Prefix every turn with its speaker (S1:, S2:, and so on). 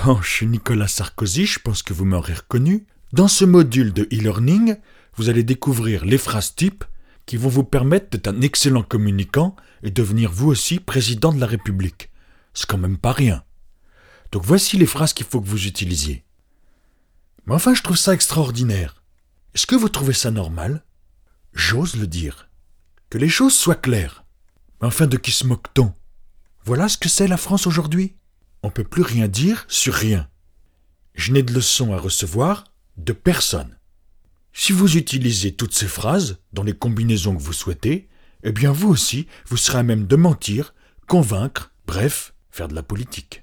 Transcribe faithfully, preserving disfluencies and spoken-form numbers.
S1: Oh, je suis Nicolas Sarkozy, je pense que vous m'aurez reconnu. Dans ce module de e-learning, vous allez découvrir les phrases types qui vont vous permettre d'être un excellent communicant et devenir vous aussi président de la République. C'est quand même pas rien. Donc voici les phrases qu'il faut que vous utilisiez. Mais enfin, je trouve ça extraordinaire. Est-ce que vous trouvez ça normal ? J'ose le dire. Que les choses soient claires. Mais enfin, de qui se moque-t-on ? Voilà ce que c'est la France aujourd'hui. On ne peut plus rien dire sur rien. Je n'ai de leçons à recevoir de personne. Si vous utilisez toutes ces phrases dans les combinaisons que vous souhaitez, eh bien vous aussi, vous serez à même de mentir, convaincre, bref, faire de la politique.